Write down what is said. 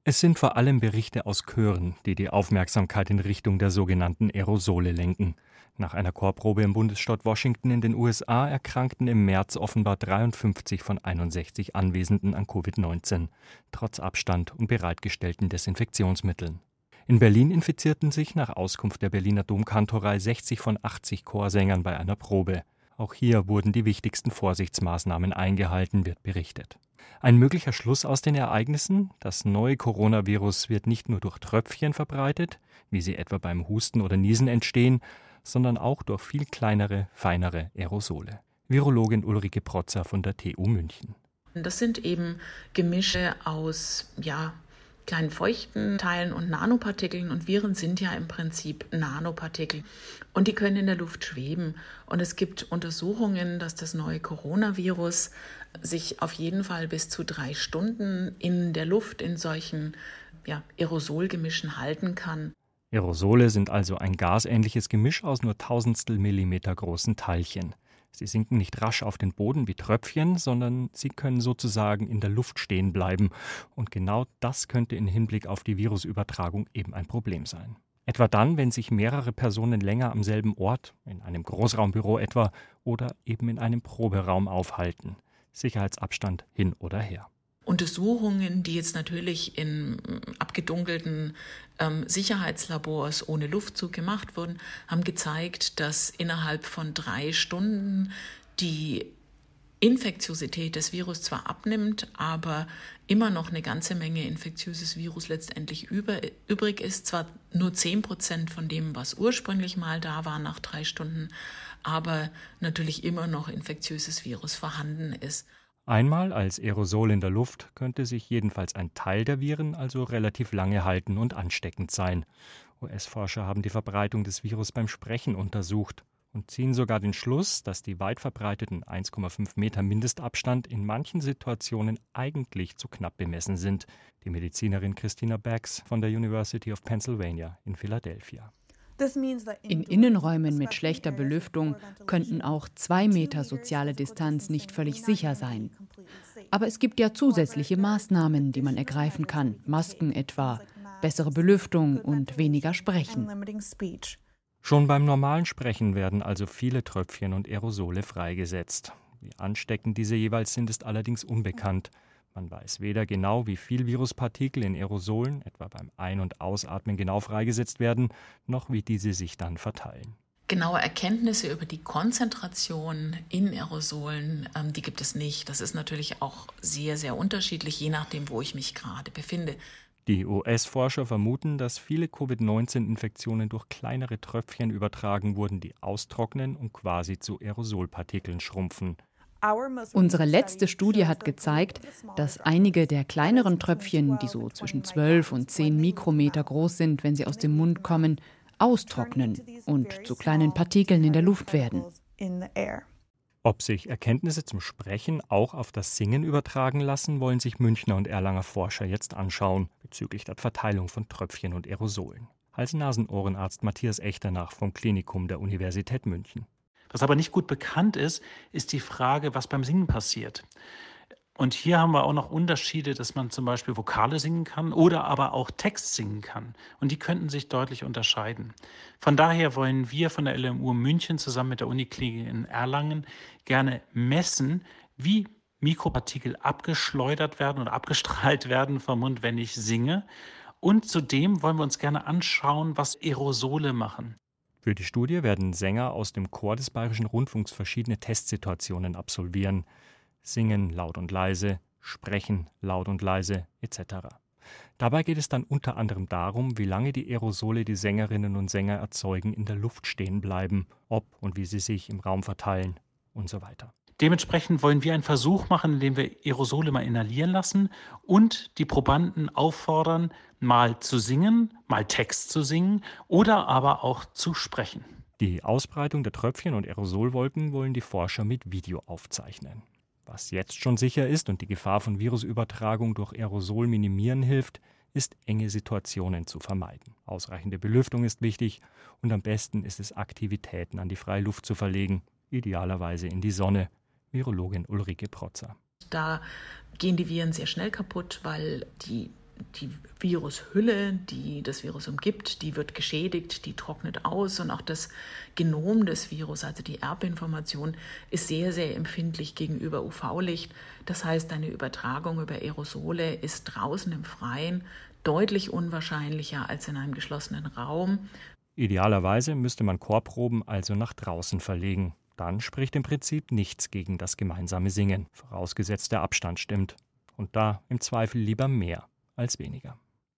Es sind vor allem Berichte aus Chören, die die Aufmerksamkeit in Richtung der sogenannten Aerosole lenken. Nach einer Chorprobe im Bundesstaat Washington in den USA erkrankten im März offenbar 53 von 61 Anwesenden an Covid-19, trotz Abstand und bereitgestellten Desinfektionsmitteln. In Berlin infizierten sich nach Auskunft der Berliner Domkantorei 60 von 80 Chorsängern bei einer Probe. Auch hier wurden die wichtigsten Vorsichtsmaßnahmen eingehalten, wird berichtet. Ein möglicher Schluss aus den Ereignissen: Das neue Coronavirus wird nicht nur durch Tröpfchen verbreitet, wie sie etwa beim Husten oder Niesen entstehen, sondern auch durch viel kleinere, feinere Aerosole. Virologin Ulrike Protzer von der TU München. Das sind eben Gemische aus kleinen feuchten Teilen und Nanopartikeln, und Viren sind ja im Prinzip Nanopartikel und die können in der Luft schweben. Und es gibt Untersuchungen, dass das neue Coronavirus sich auf jeden Fall bis zu 3 Stunden in der Luft in solchen Aerosolgemischen halten kann. Aerosole sind also ein gasähnliches Gemisch aus nur Tausendstel Millimeter großen Teilchen. Sie sinken nicht rasch auf den Boden wie Tröpfchen, sondern sie können sozusagen in der Luft stehen bleiben. Und genau das könnte im Hinblick auf die Virusübertragung eben ein Problem sein. Etwa dann, wenn sich mehrere Personen länger am selben Ort, in einem Großraumbüro etwa, oder eben in einem Proberaum aufhalten. Sicherheitsabstand hin oder her. Untersuchungen, die jetzt natürlich in abgedunkelten Sicherheitslabors ohne Luftzug gemacht wurden, haben gezeigt, dass innerhalb von 3 Stunden die Infektiosität des Virus zwar abnimmt, aber immer noch eine ganze Menge infektiöses Virus letztendlich übrig ist. Zwar nur 10% von dem, was ursprünglich mal da war nach 3 Stunden, aber natürlich immer noch infektiöses Virus vorhanden ist. Einmal als Aerosol in der Luft könnte sich jedenfalls ein Teil der Viren also relativ lange halten und ansteckend sein. US-Forscher haben die Verbreitung des Virus beim Sprechen untersucht und ziehen sogar den Schluss, dass die weit verbreiteten 1,5 Meter Mindestabstand in manchen Situationen eigentlich zu knapp bemessen sind. Die Medizinerin Christina Baggs von der University of Pennsylvania in Philadelphia. In Innenräumen mit schlechter Belüftung könnten auch 2 Meter soziale Distanz nicht völlig sicher sein. Aber es gibt ja zusätzliche Maßnahmen, die man ergreifen kann. Masken etwa, bessere Belüftung und weniger Sprechen. Schon beim normalen Sprechen werden also viele Tröpfchen und Aerosole freigesetzt. Wie ansteckend diese jeweils sind, ist allerdings unbekannt. Man weiß weder genau, wie viel Viruspartikel in Aerosolen, etwa beim Ein- und Ausatmen, genau freigesetzt werden, noch wie diese sich dann verteilen. Genaue Erkenntnisse über die Konzentration in Aerosolen, die gibt es nicht. Das ist natürlich auch sehr, sehr unterschiedlich, je nachdem, wo ich mich gerade befinde. Die US-Forscher vermuten, dass viele Covid-19-Infektionen durch kleinere Tröpfchen übertragen wurden, die austrocknen und quasi zu Aerosolpartikeln schrumpfen. Unsere letzte Studie hat gezeigt, dass einige der kleineren Tröpfchen, die so zwischen 12 und 10 Mikrometer groß sind, wenn sie aus dem Mund kommen, austrocknen und zu kleinen Partikeln in der Luft werden. Ob sich Erkenntnisse zum Sprechen auch auf das Singen übertragen lassen, wollen sich Münchner und Erlanger Forscher jetzt anschauen, bezüglich der Verteilung von Tröpfchen und Aerosolen. Hals-Nasen-Ohrenarzt Matthias Echternach vom Klinikum der Universität München. Was aber nicht gut bekannt ist, ist die Frage, was beim Singen passiert. Und hier haben wir auch noch Unterschiede, dass man zum Beispiel Vokale singen kann oder aber auch Text singen kann. Und die könnten sich deutlich unterscheiden. Von daher wollen wir von der LMU München zusammen mit der Uniklinik in Erlangen gerne messen, wie Mikropartikel abgeschleudert werden oder abgestrahlt werden vom Mund, wenn ich singe. Und zudem wollen wir uns gerne anschauen, was Aerosole machen. Für die Studie werden Sänger aus dem Chor des Bayerischen Rundfunks verschiedene Testsituationen absolvieren. Singen laut und leise, sprechen laut und leise etc. Dabei geht es dann unter anderem darum, wie lange die Aerosole, die Sängerinnen und Sänger erzeugen, in der Luft stehen bleiben, ob und wie sie sich im Raum verteilen und so weiter. Dementsprechend wollen wir einen Versuch machen, indem wir Aerosole mal inhalieren lassen und die Probanden auffordern, mal zu singen, mal Text zu singen oder aber auch zu sprechen. Die Ausbreitung der Tröpfchen und Aerosolwolken wollen die Forscher mit Video aufzeichnen. Was jetzt schon sicher ist und die Gefahr von Virusübertragung durch Aerosol minimieren hilft, ist, enge Situationen zu vermeiden. Ausreichende Belüftung ist wichtig und am besten ist es, Aktivitäten an die freie Luft zu verlegen, idealerweise in die Sonne. Virologin Ulrike Protzer. Da gehen die Viren sehr schnell kaputt, weil die die Virushülle, die das Virus umgibt, die wird geschädigt, die trocknet aus und auch das Genom des Virus, also die Erbinformation, ist sehr, sehr empfindlich gegenüber UV-Licht. Das heißt, eine Übertragung über Aerosole ist draußen im Freien deutlich unwahrscheinlicher als in einem geschlossenen Raum. Idealerweise müsste man Chorproben also nach draußen verlegen. Dann spricht im Prinzip nichts gegen das gemeinsame Singen, vorausgesetzt der Abstand stimmt. Und da im Zweifel lieber mehr als weniger.